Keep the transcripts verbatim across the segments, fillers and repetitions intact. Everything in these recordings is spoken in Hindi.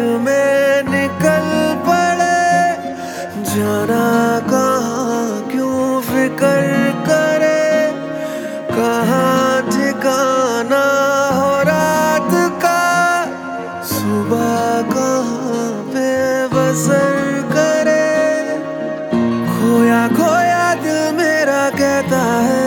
में निकल पड़े, जाना कहाँ क्यों फिक्र करे, कहाँ ठिकाना हो रात का, सुबह कहाँ पे बसर करे, खोया खोया दिल मेरा कहता है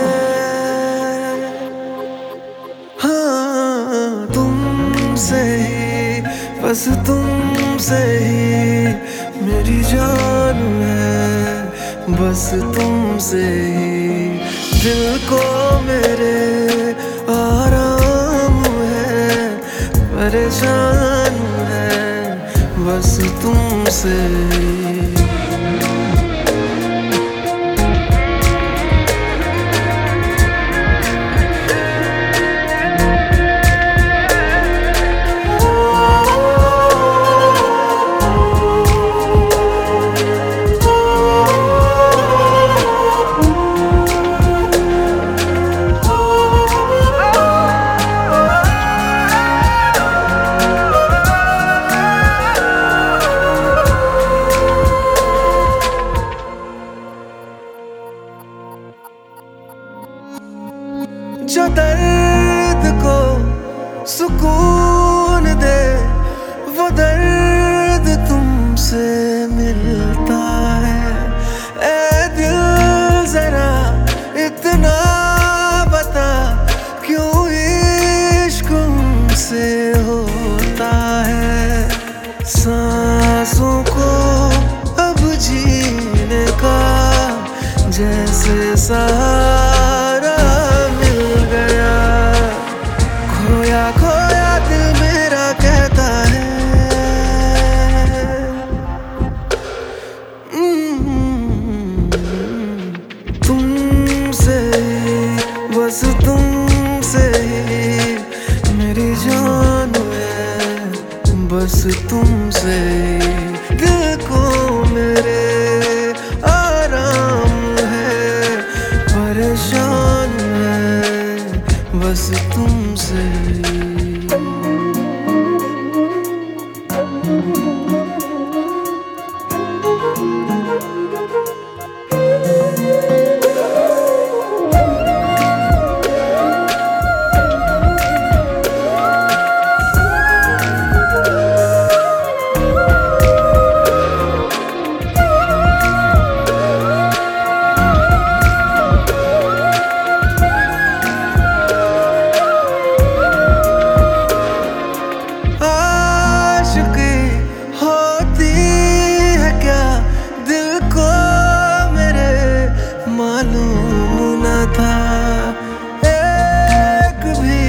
हाँ तुमसे ही, बस तुमसे ही मेरी जान है, बस तुमसे ही दिल को मेरे आराम है, परेशान है बस तुमसे ही। जो दर्द को सुकून दे, वो दर्द तुमसे मिलता है। ऐ दिल जरा इतना बता, क्यों इश्क हमसे होता है। सांसों को अब जीने का जैसे सहारा मिल गया, खोया खोया दिल मेरा कहता है तुमसे ही, बस तुमसे ही मेरी जान है, बस तुमसे ही दिल को मेरे आराम है, परेशान है बस तुमसे ही। मालूम न था एक भी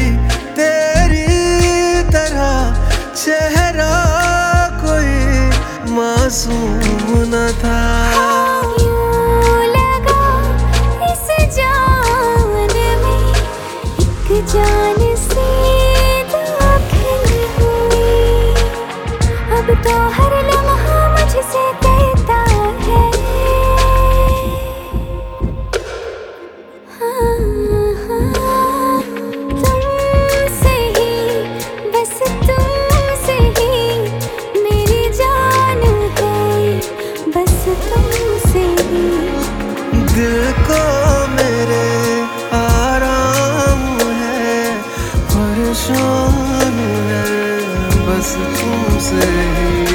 तेरी तरह चेहरा कोई मासूम न था। यूं लगा इस जान में एक जान सी दाखिल हुई, अब तो हर लम्हा मुझसे कहता है तुमसे ही, बस तुमसे ही मेरी जान है, बस तुमसे ही दिल को मेरे आराम है, परेशान है बस तुमसे ही।